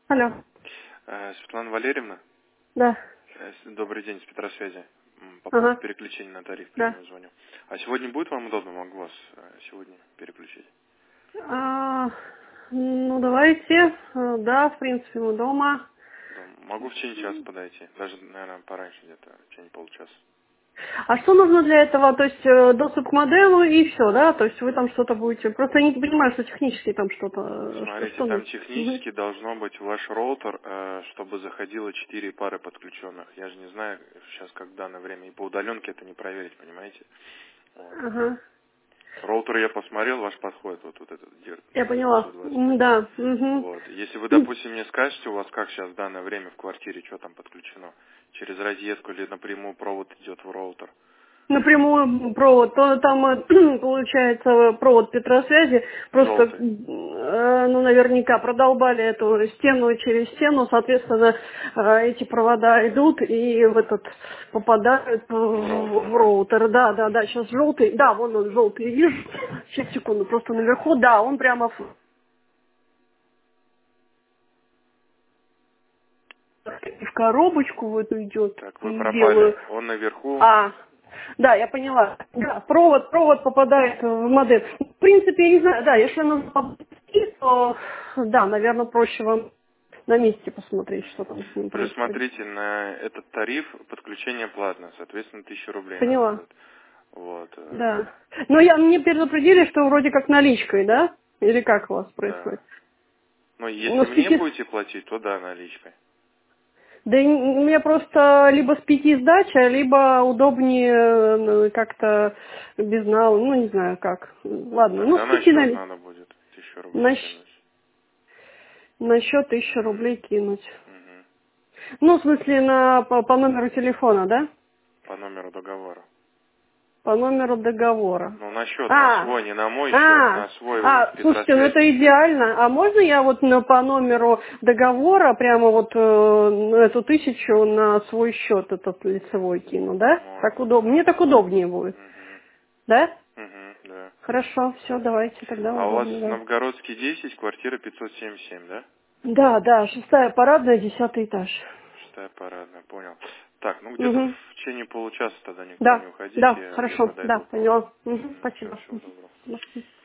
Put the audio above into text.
Алло. Светлана Валерьевна, Да. добрый день, с Петросвязи. По поводу Ага. переключения на тариф Да. премиум звоню. А сегодня будет вам удобно? Могу вас сегодня переключить? А, ну, давайте. Да, в принципе, мы дома. Да, могу в течение часа подойти. Даже, наверное, пораньше где-то, в течение получаса. А что нужно для этого? То есть доступ к модему и все, да? То есть вы там что-то будете... Просто я не понимаю, что технически там что-то... Смотрите, Что там нужно? Мгм. технически должно быть ваш роутер, чтобы заходило 4 пары подключенных. Я же не знаю сейчас, как в данное время. И по удаленке это не проверить, понимаете? Вот. Ага. Роутер я посмотрел, ваш подходит, вот этот DIR Я поняла. 925. Да. Мгм. Вот. Если вы, допустим, мне скажете, у вас как сейчас в данное время в квартире, что там подключено, через розетку или напрямую провод идет в роутер. Напрямую провод, то там получается провод Петросвязи, просто, Желтый. ну, наверняка продолбали эту стену через стену, соответственно, эти провода идут и в этот попадают В роутер, в да? роутер. Да, да, да, сейчас желтый, да, вон он желтый, вижу, сейчас секунду, просто наверху, да, он прямо в коробочку в эту идет, Так, вы пропали. белую. Он наверху. А, да, я поняла. Да, провод попадает в модель. В принципе, я не знаю, да, если нужно подойти, то, да, наверное, проще вам на месте посмотреть, что там с ним Плюс происходит. смотрите, на этот тариф подключение платное, соответственно, 1000 рублей надо Поняла, будет. Вот. да. Но мне предупредили, что вроде как наличкой, да? Или как у вас Да. происходит? Но Ну, если с мне 5. будете платить, то да, наличкой. Да у меня просто либо с 5 сдача, либо удобнее как-то без нал, ну не знаю как. Ладно, ну Тогда с на 5 счет надо будет 1000 рублей на, кинуть. на счет 1000 Мгм. рублей кинуть. Мгм. Ну, в смысле, по номеру телефона, да? По номеру договора. По номеру договора. Ну, на счет на А, свой, не на мой счет, на свой в слушайте, ну это Петросвязи. идеально. А можно я вот по номеру договора прямо вот эту 1000 на свой счет этот лицевой кину, да? Так Можно, удобно. да. Мне так удобнее будет. Мгм. Да? Мгм, да. Хорошо, все, давайте, тогда А у вас удобно, да. Новгородский 10, квартира 577, да? Да, да, 6-я парадная, 10-й этаж. Шестая парадная, понял. Так, ну где-то Угу. в течение получаса тогда никуда не Да, уходите, да, я хорошо, да, подойду к вам. поняла. Угу, Все, спасибо. всего доброго. Мгм.